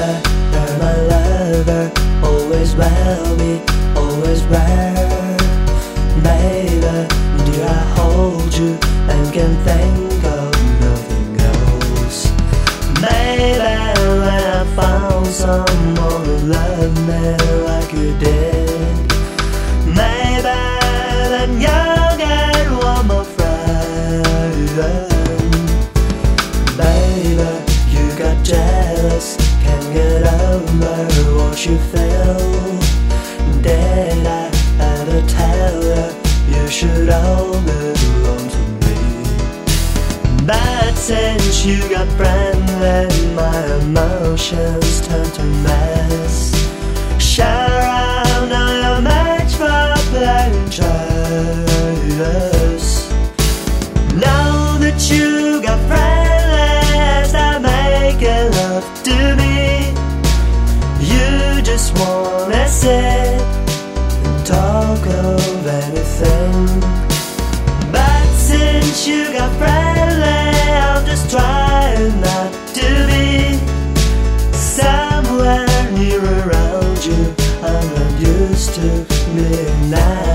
you're my lover, always will be, always were. Baby, do I hold you and can think of nothing else? Baby, when I found someone who loved me like you did, maybe then you'll get one more friend. Baby, you got jealous, can't get over what you feel. Did I ever tell you you should only belong to me? But since you got friendly, my emotions turn to mess. Sure, I know you're meant for playing chess. Now that you got friendly, start making love to me. You just wanna sit and talk of anything. But since you got friendly, I'm just trying not to be somewhere near around you. I'm not used to being nice.